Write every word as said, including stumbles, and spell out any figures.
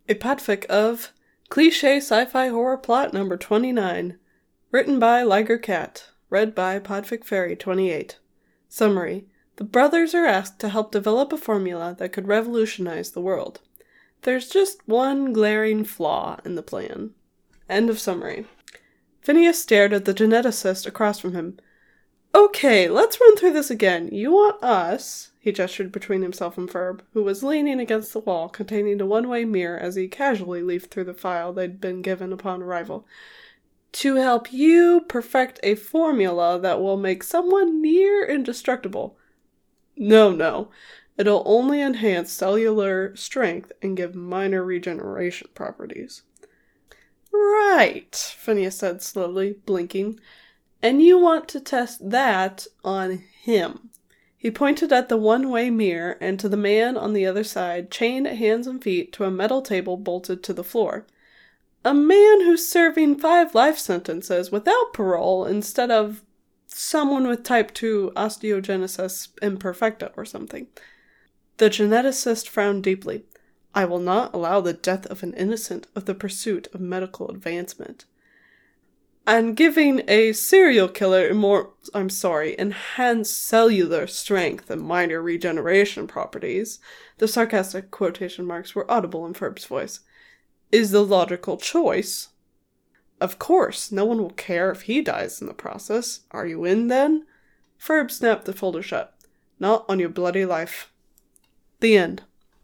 A podfic of Cliché Sci-Fi Horror Plot Number twenty-nine. Written by Liger Cat. Read by Podfic Fairy twenty-eight. Summary. The brothers are asked to help develop a formula that could revolutionize the world. There's just one glaring flaw in the plan. End of summary. Phineas stared at the geneticist across from him. Okay, let's run through this again. You want us, he gestured between himself and Ferb, who was leaning against the wall containing a one-way mirror as he casually leafed through the file they'd been given upon arrival, to help you perfect a formula that will make someone near indestructible. No, no. It'll only enhance cellular strength and give minor regeneration properties. Right, Phineas said slowly, blinking. And you want to test that on him. He pointed at the one-way mirror and to the man on the other side, chained hands and feet to a metal table bolted to the floor. A man who's serving five life sentences without parole instead of someone with type two osteogenesis imperfecta or something. The geneticist frowned deeply. I will not allow the death of an innocent of the pursuit of medical advancement. And giving a serial killer more, I'm sorry, enhanced cellular strength and minor regeneration properties, the sarcastic quotation marks were audible in Ferb's voice, is the logical choice. Of course, no one will care if he dies in the process. Are you in, then? Ferb snapped the folder shut. Not on your bloody life. The end.